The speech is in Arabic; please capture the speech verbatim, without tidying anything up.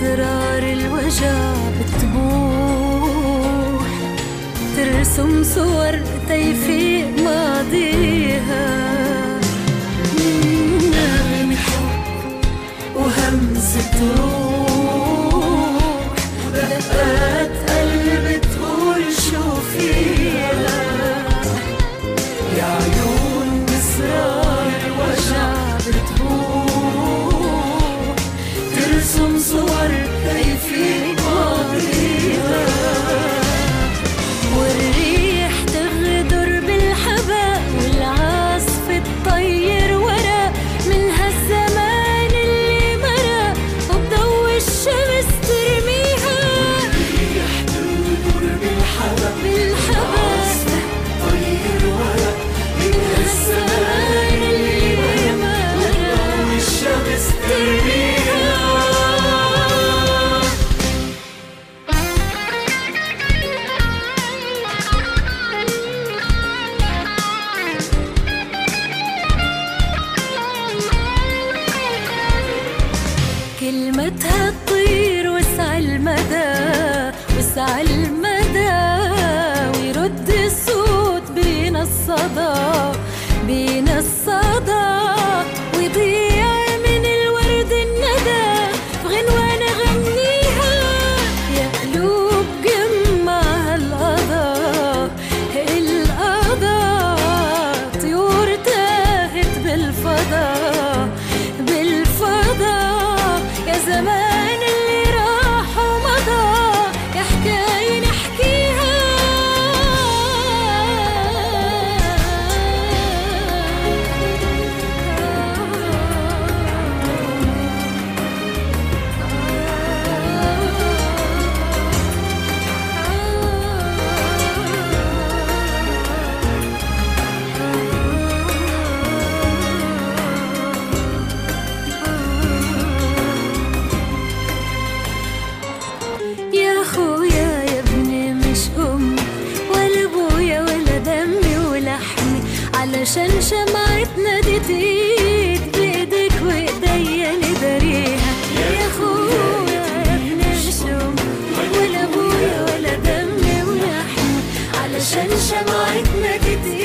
بأسرار الوجع بتبوح، ترسم صور تيفيق ماضيها، نغمة حب وهمسة روح، دقات قلب تقول شو فيها، يا عيون بأسرار الوجع بتبوح، ترسم صور تيفيق ماضيها، والريح تغدر بالحباء والعاصف تطير ورا من هالزمان اللي مرق وبضوء الشمس ترميها. الريح تغدر بالحباء والعاصف تطير ورا من هالزمان اللي مرق وبضوء الشمس ترميها. كلمتها تطير وسع المدى وسع المدى، ويرد الصوت بين الصدى بين الصدى، ويضيع من الورد الندى بغنوة نغنيها. يا قلوب جمعها القضاء القضاء، طيور تاهت بالفضاء بالفضاء، يا زمان اللي راح ومضى يا حكاية نحكيها. يا خويا يا ابني مش أمي ولا أبويا ولا دمي ولحمي، علشان شمعتنا دي تزيد بإيدك وإيديا نداريها. يا خويا يا ابني مش أمي ولا أبويا ولا دمي ولحمي، علشان شمعتنا دي تزيد